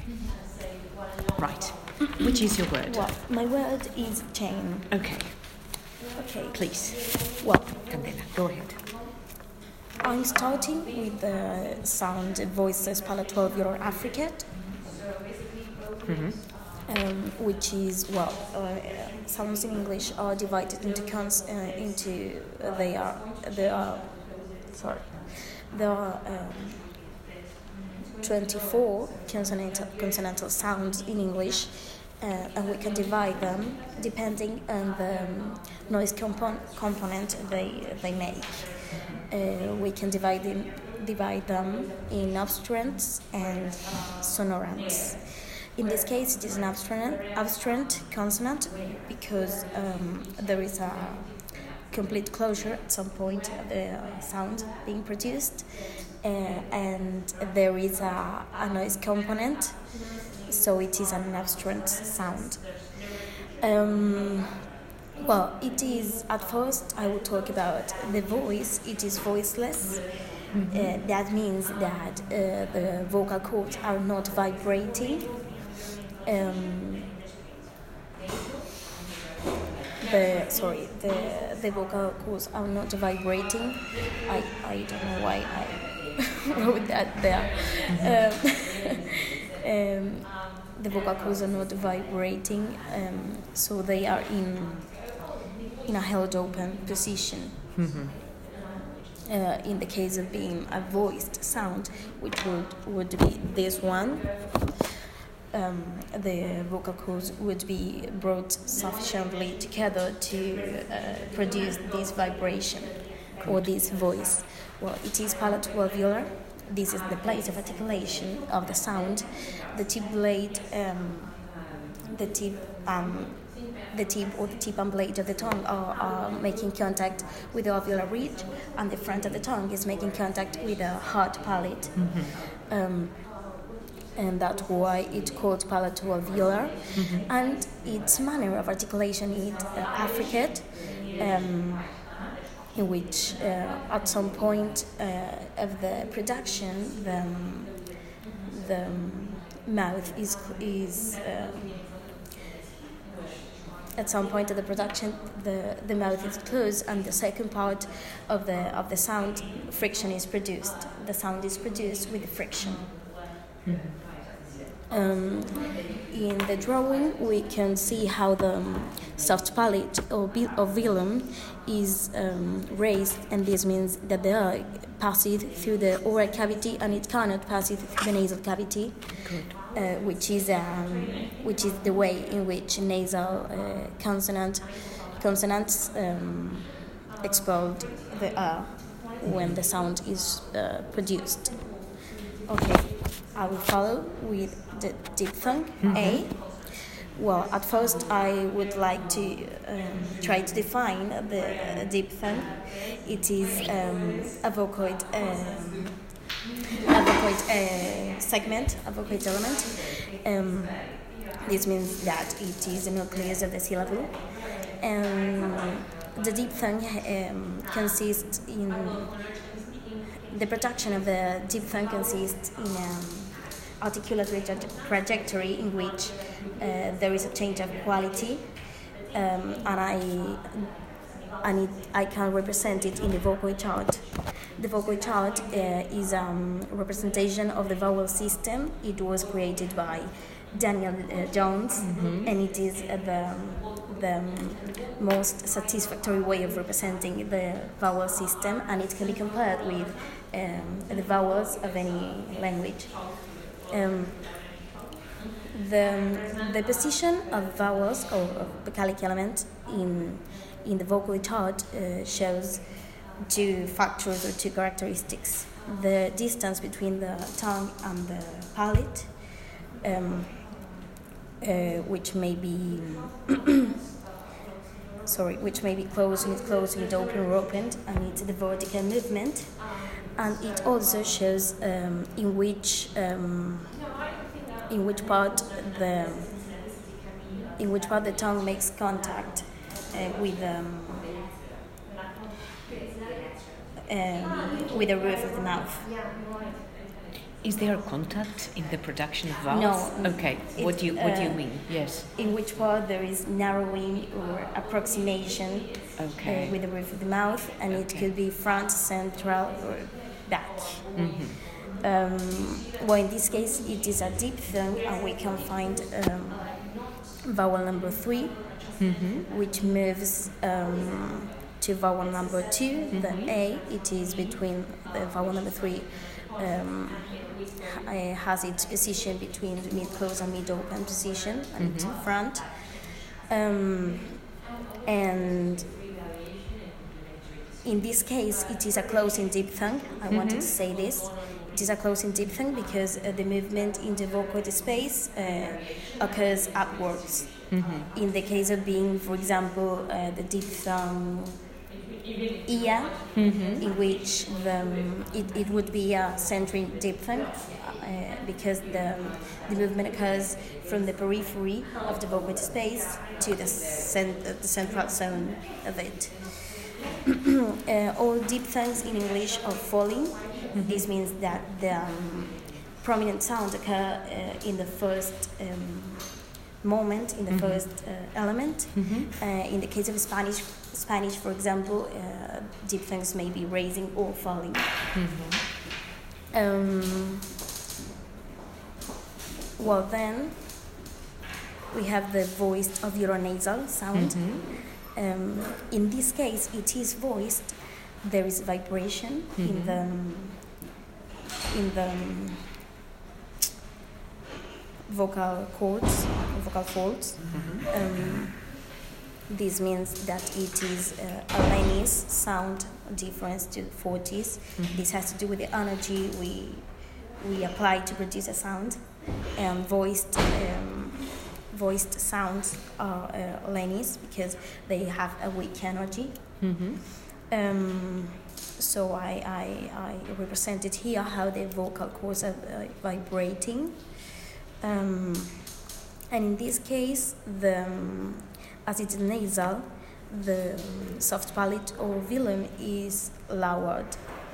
Right. Which is your word? Well, my word is chain. Okay. Okay. Please. Well, Candela, go ahead. I'm starting with the sound voiceless palatal affricate, which is sounds in English are divided into there are 24 consonantal sounds in English, and we can divide them depending on the noise component they make. We can divide them in obstruents and sonorants. In this case, it is an obstruent consonant because there is a complete closure at some point of the sound being produced, and there is a noise component, so it is an obstruent sound. Well, it is, at first, I will talk about the voice. It is voiceless. That means that the vocal cords are not vibrating. The vocal cords are not vibrating. I don't know why I wrote that there. The vocal cords are not vibrating, so they are in a held open position. In the case of being a voiced sound, which would be this one, the vocal cords would be brought sufficiently together to produce this vibration or this voice. Well, it is palato-alveolar. This is the place of articulation of the sound. The tip blade, the tip or the tip and blade of the tongue are making contact with the alveolar ridge, and the front of the tongue is making contact with the hard palate. And that's why it's called palato-alveolar. And its manner of articulation is affricate, in which at some point of the production the mouth is at some point of the production the mouth is closed, and the second part of the sound, friction is produced. The sound is produced with friction. In the drawing, we can see how the soft palate or velum is raised, and this means that the air passes through the oral cavity and it cannot pass it through the nasal cavity, which is the way in which nasal consonants expel the air when the sound is produced. Okay, I will follow with the diphthong A. Well, at first I would like to try to define the diphthong. It is a vocoid segment, a vocoid element. This means that it is the nucleus of the syllable. The diphthong consists in the production of the diphthong consists in articulatory trajectory in which there is a change of quality, and I can represent it in the vocoid chart. The vocoid chart is a representation of the vowel system. It was created by Daniel Jones, and it is the most satisfactory way of representing the vowel system, and it can be compared with the vowels of any language. The position of vowels or of vocalic elements in the vocoid chart shows two factors or two characteristics: the distance between the tongue and the palate, which may be closed, mid open or opened, and it's the vertical movement. And it also shows in which part the tongue makes contact with the roof of the mouth. Is there a contact in the production of vowels? No. Okay. What do you mean? Yes. In which part there is narrowing or approximation Okay. with the roof of the mouth, and it could be front, central, or back. Well, in this case, it is a diphthong, and we can find vowel number 3, which moves to vowel number 2. The A, it is between the vowel number 3. Has its position between the mid-close and mid-open position, and it's in front. And in this case, it is a closing diphthong. I wanted to say this. It is a closing diphthong because the movement in the vocoid space occurs upwards. In the case of being, for example, the diphthong ia, in which it would be a centering diphthong because the movement occurs from the periphery of the vocoid space to the central zone of it. All diphthongs in English are falling. This means that the prominent sounds occur in the first moment, in the first element. In the case of Spanish, for example, diphthongs may be raising or falling. Well, then we have the voiced ovular-nasal sound. In this case, it is voiced. There is vibration in the vocal cords, vocal folds. This means that it is a Lenni's sound difference to Fortis. This has to do with the energy we apply to produce a sound, and voiced sounds are Lenni's because they have a weak energy. So I represented here how the vocal cords are vibrating. And in this case, as it's nasal, the soft palate or velum is lowered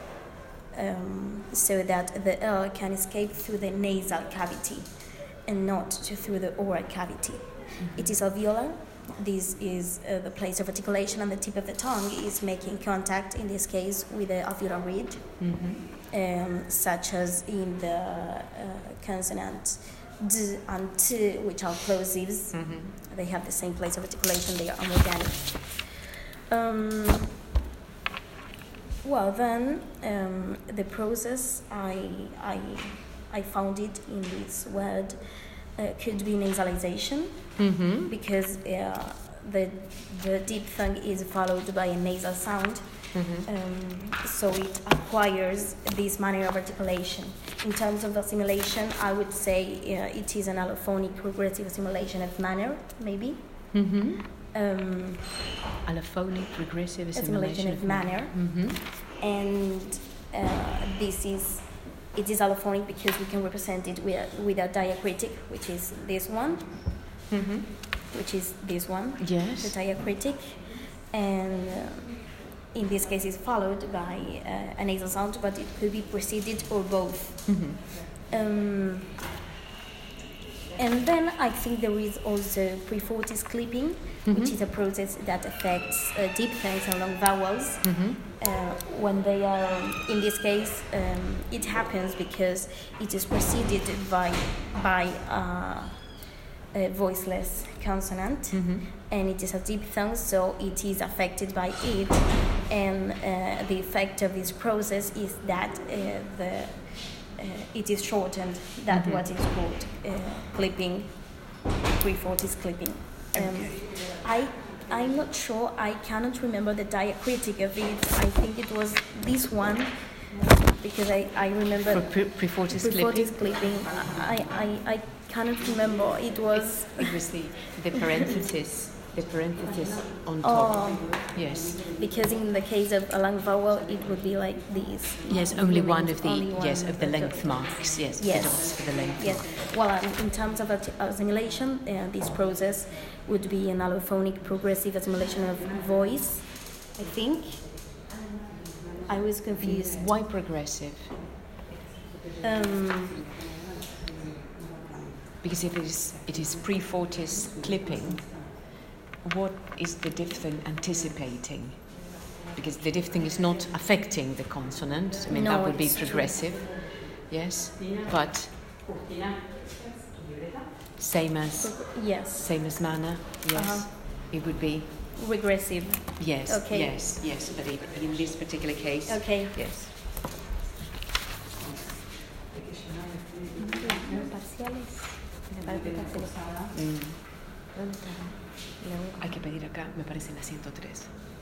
so that the air can escape through the nasal cavity and not through the oral cavity. It is alveolar. This is the place of articulation, and the tip of the tongue is making contact, in this case, with the alveolar ridge, such as in the consonant D and T, which are plosives. They have the same place of articulation, they are anorganic. Well, then, the process, I found it in this word, could be nasalization, because the diphthong is followed by a nasal sound, so it acquires this manner of articulation. In terms of assimilation, I would say it is an allophonic progressive assimilation of manner, maybe. Allophonic progressive assimilation of manner, and it is allophonic because we can represent it with a diacritic, which is this one, which is this one, yes, the diacritic, and in this case is followed by a nasal sound, but it could be preceded or both. And then I think there is also pre-Fortis clipping, which is a process that affects diphthongs and long vowels. When they are, in this case, it happens because it is preceded by a voiceless consonant, and it is a diphthong, so it is affected by it. And the effect of this process is that it is shortened. That's what is called clipping, pre-Fortis clipping. I'm not sure, I cannot remember the diacritic of it. I think it was this one, because I remember pre-Fortis clipping. I cannot remember. It was the parenthesis. The parenthesis on top. Yes. Because in the case of a long vowel, it would be like this. Yes, only one of the length marks. Yes. The dots for the length. Yes. Well, in terms of assimilation, this process would be an allophonic progressive assimilation of voice. I think. I was confused. Why progressive? Because if it is pre-fortis clipping, what is the diphthong anticipating? Because the diphthong is not affecting the consonant. I mean, No, that would be it's progressive. Yes, but same as manner. Yes, it would be regressive. yes. Okay. Yes. But in this particular case, Okay. yes. Hay que pedir acá, me parece, la 103.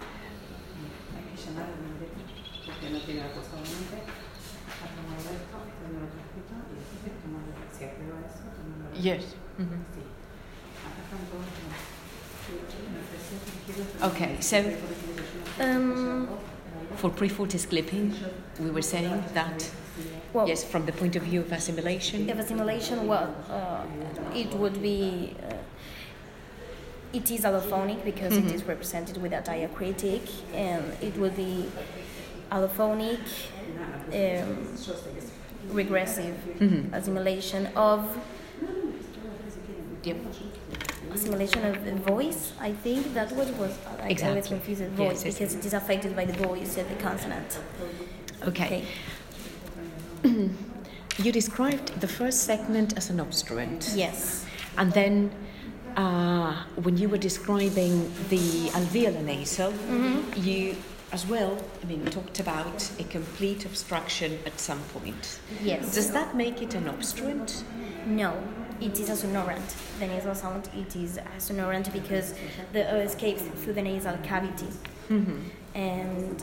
Yes. Okay, so for pre-fortis clipping, we were saying that, Well, yes, from the point of view of assimilation. If assimilation, it would be. It is allophonic because it is represented with a diacritic, and it would be allophonic, regressive assimilation of. Yep. Assimilation of the voice. I think that was I always confused with voice because it is affected by the voice of the consonant. Okay. You described the first segment as an obstruent. Yes. And then when you were describing the alveolar nasal, you as well, talked about a complete obstruction at some point. Yes. Does that make it an obstruent? No, it is a sonorant. The nasal sound, it is a sonorant because the escapes through the nasal cavity. And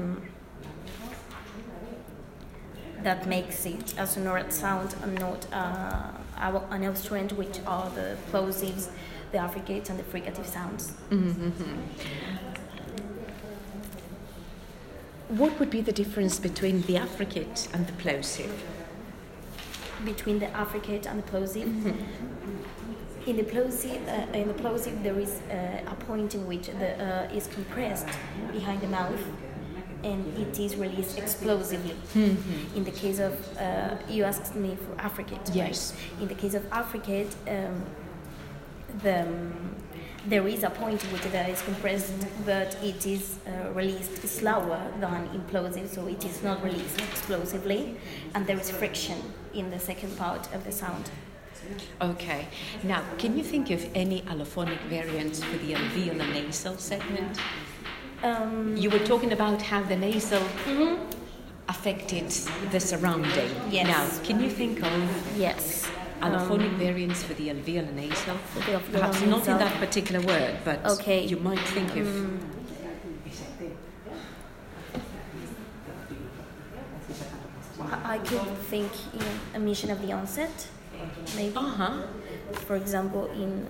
that makes it a sonorant sound and not an obstruent, which are the plosives, the affricates, and the fricative sounds. What would be the difference between the affricate and the plosive? Between the affricate and the plosive? In the plosive, there is a point in which the is compressed behind the mouth, and it is released explosively. In the case of, you asked me for affricate. Yes. Right? In the case of affricate, there is a point in which that is compressed, but it is released slower than in plosive, so it is not released explosively, and there is friction in the second part of the sound. Okay. Now, can you think of any allophonic variants for the alveolar nasal segment? You were talking about how the nasal affected the surrounding. Yes. Now, can you think of allophonic variants for the alveolar nasal? Perhaps not in that particular word, but you might think of... I could think in emission of the onset, maybe. For example, in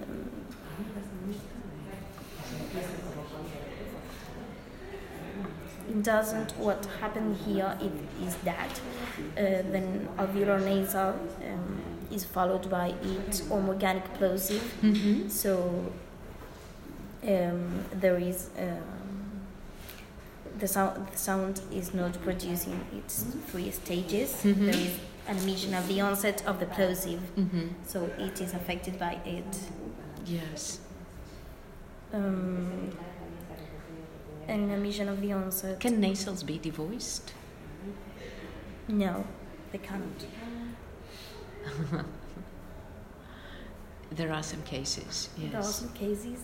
doesn't what happened here is that then alveolar nasal is followed by its homorganic plosive. So there is the sound is not producing its three stages. There is an emission of the onset of the plosive, so it is affected by it. Yes. An emission of the onset. Can nasals be devoiced? No, they cannot. There are some cases, yes. There are some cases.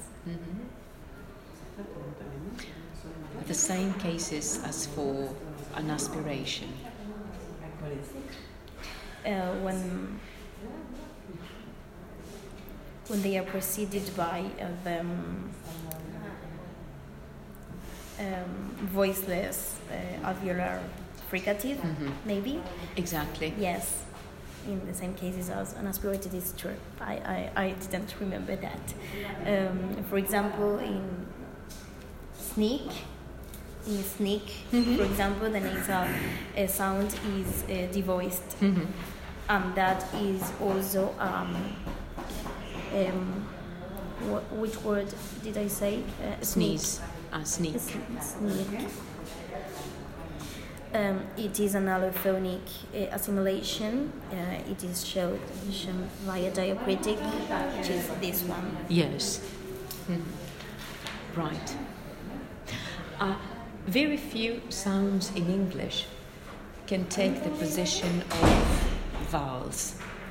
The same cases as for an aspiration. When they are preceded by voiceless alveolar fricative, maybe. Exactly. Yes, in the same cases as an aspirated is true. I didn't remember that. For example, in sneak, for example, the nasal sound is devoiced, and that is also which word did I say? Sneeze. Sneak. Sneak. It is an allophonic assimilation. It is shown via diacritic, which is this one. Yes. Right. Very few sounds in English can take the position of vowels.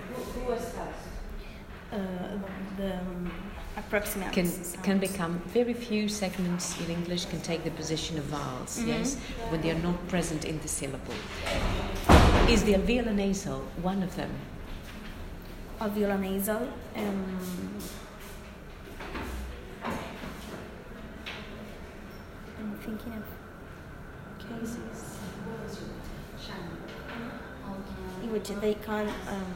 The approximate can become very few segments in English can take the position of vowels. Yes, when they are not present in the syllable. Is the alveolar nasal one of them? Alveolar nasal. I'm thinking of cases in which they can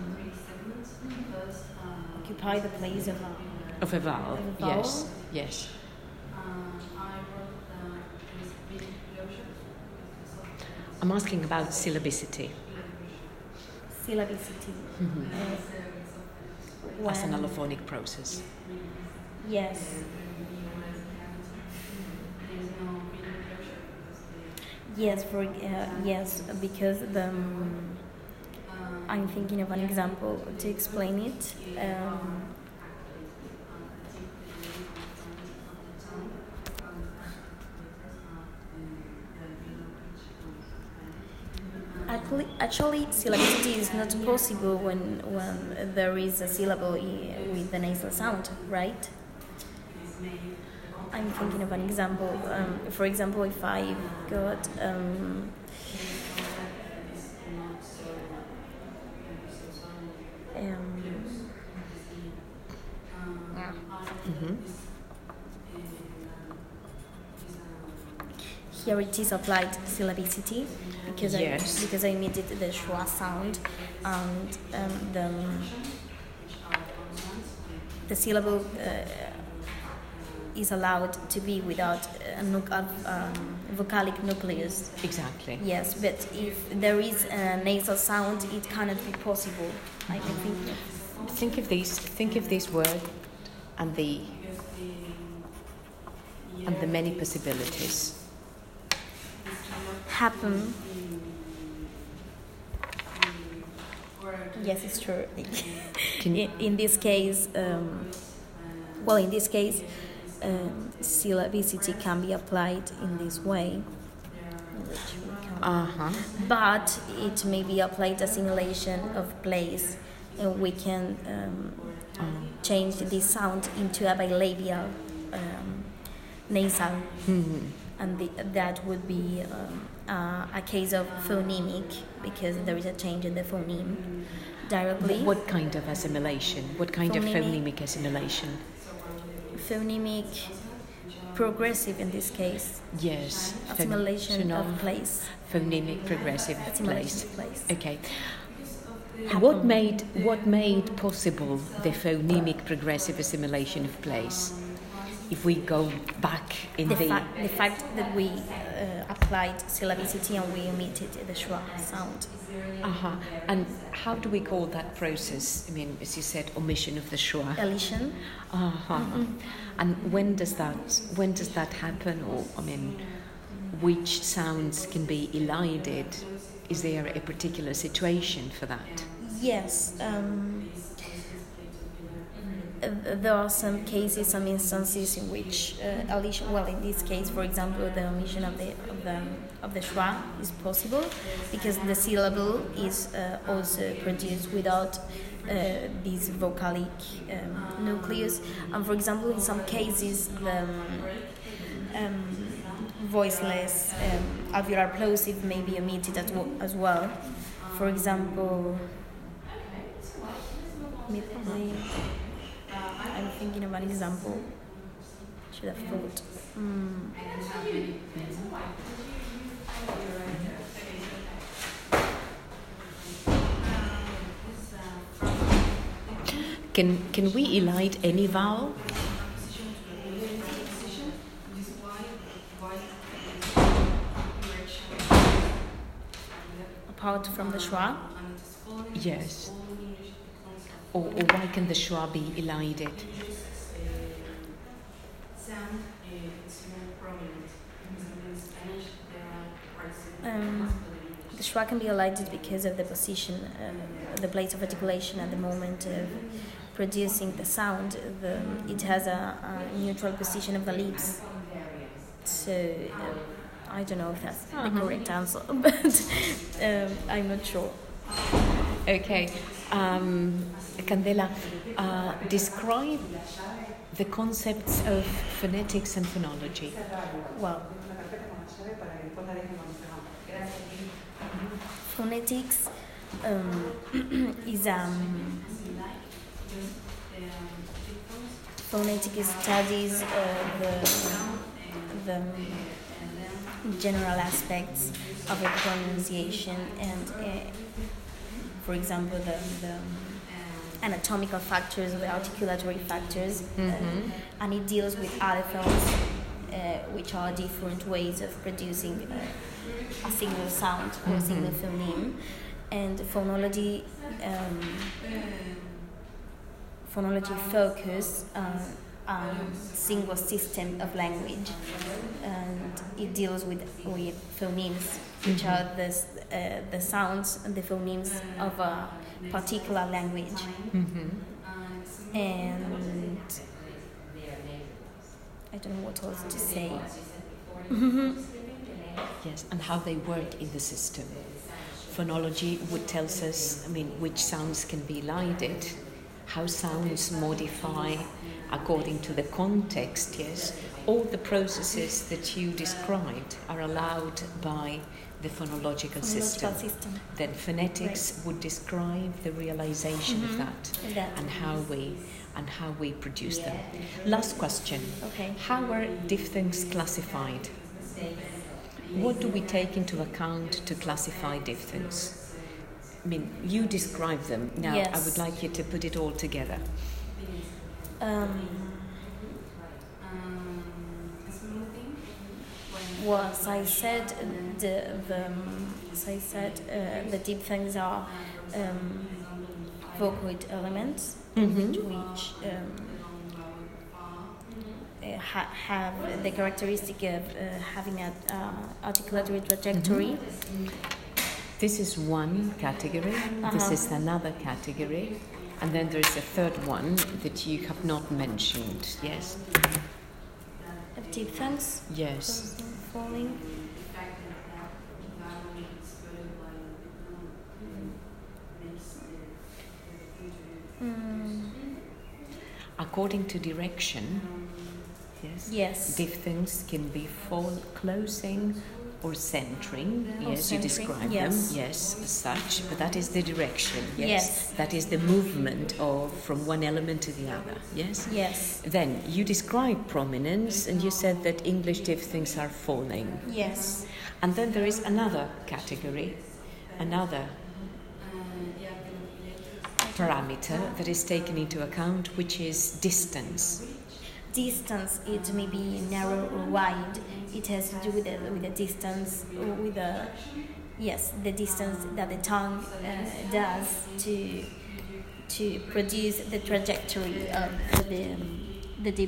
occupy the place of a vowel. Yes, yes. I'm asking about syllabicity. Syllabicity. As an allophonic process. Yes. Yes, yes, because I'm thinking of an example to explain it. Actually, syllabicity is not possible when there is a syllable with the nasal sound, right? I'm thinking of an example. For example, if I got here it is applied syllabicity because I omitted the schwa sound, and the syllable is allowed to be without a vocalic nucleus. Exactly. Yes, but if there is a nasal sound, it cannot be possible. I can think of this word and the many possibilities. Happen. Yes, it's true. In this case, syllabicity can be applied in this way, but it may be applied assimilation of place, and we can change this sound into a bilabial nasal, and that would be a case of phonemic, because there is a change in the phoneme directly. What kind of assimilation? What kind of phonemic assimilation? Phonemic, progressive in this case. Yes. Assimilation of place. Phonemic progressive place. Okay. What made possible the phonemic progressive assimilation of place? If we go back in the fact that we applied syllabicity and we omitted the schwa sound. And how do we call that process? I mean, as you said, omission of the schwa. Elision. And when does that happen? Or I mean, which sounds can be elided? Is there a particular situation for that? Yes. There are some cases, some instances in which elision. Well, in this case, for example, the omission of the schwa is possible because the syllable is also produced without this vocalic nucleus. And for example, in some cases, the voiceless alveolar plosive may be omitted as well. For example, I'm thinking of an example. Should have thought. Can we elide any vowel? Apart from the schwa? Yes. Or why can the schwa be elided? The schwa can be highlighted because of the position, the place of articulation at the moment of producing the sound. It has a neutral position of the lips. So I don't know if that's the correct answer, but I'm not sure. Okay. Candela, describe the concepts of phonetics and phonology. Well, phonetics is phonetic studies the general aspects of a pronunciation and, for example, the anatomical factors, the articulatory factors, and it deals with allophones, which are different ways of producing a single sound or a single phoneme, and phonology focus on single system of language, and it deals with phonemes, which are the sounds and the phonemes of a particular language. And I don't know what else to say. Yes, and how they work in the system. Phonology would tell us, which sounds can be elided, how sounds modify according to the context, yes. All the processes that you described are allowed by the phonological system. Then phonetics would describe the realization of that and how we produce them. Last question. Okay. How are diphthongs classified? What do we take into account to classify diphthongs? You describe them. Now, yes. I would like you to put it all together. Well, as I said, the diphthongs are vocoid elements, which have the characteristic of having an articulatory trajectory. This is one category. This is another category. And then there is a third one that you have not mentioned. Yes. Diphthongs? Yes. Falling. According to direction, yes. Diphthongs can be closing or centering. Yes, you describe them. Yes, as such. But that is the direction. Yes. That is the movement from one element to the other. Yes. Yes. Then you describe prominence, and you said that English diphthongs are falling. Yes. And then there is another category, another parameter that is taken into account, which is distance. Distance, it may be narrow or wide. It has to do with the distance, with the distance that the tongue does to produce the trajectory of the